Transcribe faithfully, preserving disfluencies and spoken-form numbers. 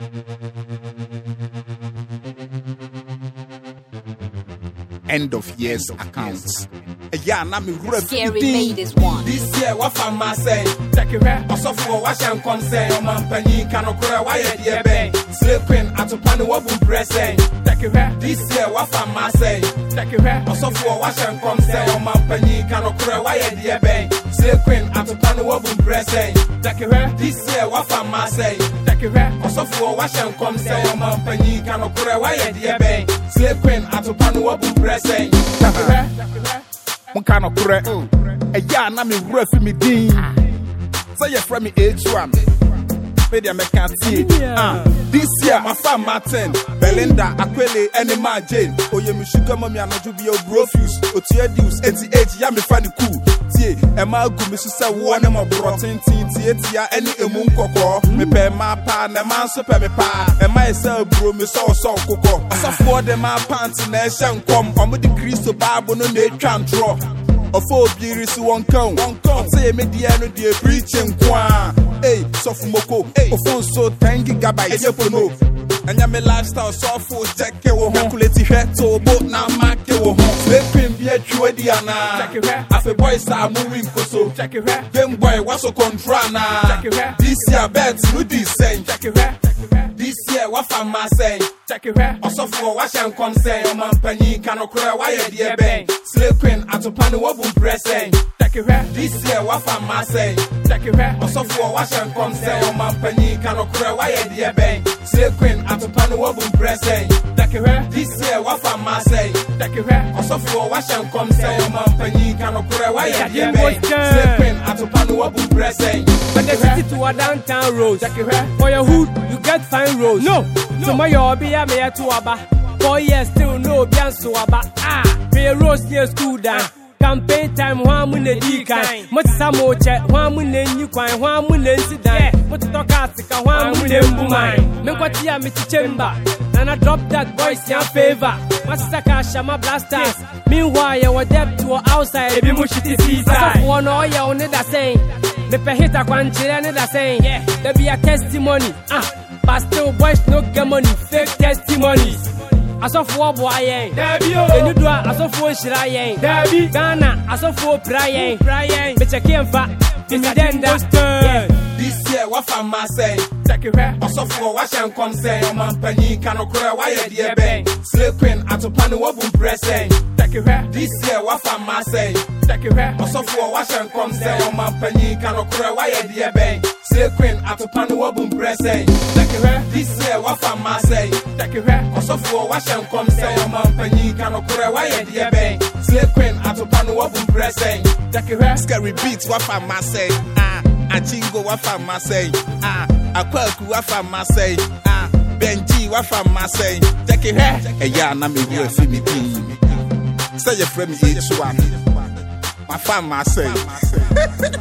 End of years accounts. Yeah, now me Scary made this one. This year, what from my say? Take it back. Also for what shall come say? Oh, man, penny cannot cry. Why are you there? Sleeping at a pan of pressing. Take it back. This year, what from my say? Take it back. Also for what shall come say? Oh, man, penny cannot cry. Why are you there? Sleeping at a pan of pressing. Take it back. This year, what from my say? Take it back. Also for what shall come say? Oh, man, penny cannot cry. Why are you there? Sleeping at a pan of pressing. Take it back. Kind of correct. A ya na me rough me din. Say you from me age one. Media me can't see. Ah, this year my fam Martin, Belinda, Aquele, and Emma Jane. Oh, you me sugar mommy and to be your brofuse. Otia Deus, eighty-eight, ya me funny cool. Tie, Emma go me say one of my protein tea, tia, any emun coco. Me pay my pa, na man super me pa. And myself, bro, me so so coco. As I for them my pants and I shall come. I'm with the Christo Bible, no they can't draw. Of all beauties, one count, one count. Say, Mediano, dear preaching, qua. Hey, Sofumoko, hey, of phone so ten gigabytes, no. And ya me lifestyle, so full jacket, or calculate head to boat now, market, or sleeping be a true Diana. After boys are moving, so check it back. Them boy, what's so contrana? This year, bets, with this saying, check it back. This year, what from my say? Check it back. Also for what shall come say? Oh, man, penny cannot cry. Why are you there? Sleeping at a pan of pressing. Check it back. This year, what from my say? Check it back. Also for what shall come say? Oh, man, penny cannot cry. Why are you there? Sleeping at a pan of pressing. Check it back. This year, what from my say? Check it back. Also for what shall come say? Oh, man, penny cannot cry. Why are you there? Sleeping at a pan of pressing. When they city to a downtown road, check it back. For your hood, you get fine roads. No, no. Tomorrow be a mayor to aba. Four years still no be so aba. Ah, pay roast near school down. Campaign time, one minute decline. Much some more check, one minute you coin, one minute sit down. What to talk Africa, one minute boomine. Make what you me to chamber. And I drop that voice in favor. Masaka Shama blasters. Meanwhile, you were debt to outside. Be much it is easy. One or you only the same. The pehita quanchira and the same. Yeah, there be a testimony. Ah. But still, boys no get money, fake testimonies. As of war, boy, then you do as of war, Shiraye, Debbie, Ghana, as of war, Brian, Brian, but I came back. This year, what from my say? Check it back. Also for what shall come say? Oh, man, penny cannot cry. Why are you there? Sleeping at a pan of pressing. Check it back. This year, what from my say? Check it back. Also for what shall come say? Oh, man, penny cannot cry. Why are you there? Sleeping at a pan of pressing. Check it back. This year, what from my say? Check it back. Also for what shall come say? Oh, man, penny cannot cry. Why are you there? Sleeping at a pan of pressing. Check it back. Scary beats, what from my say? Ah, a chingo, what from my say? Ah, a quaku, what from my say? Ah, Benji, what from my say? Check it back. A yarn, I'm a real film. Say your friend, each one. My fam, I say.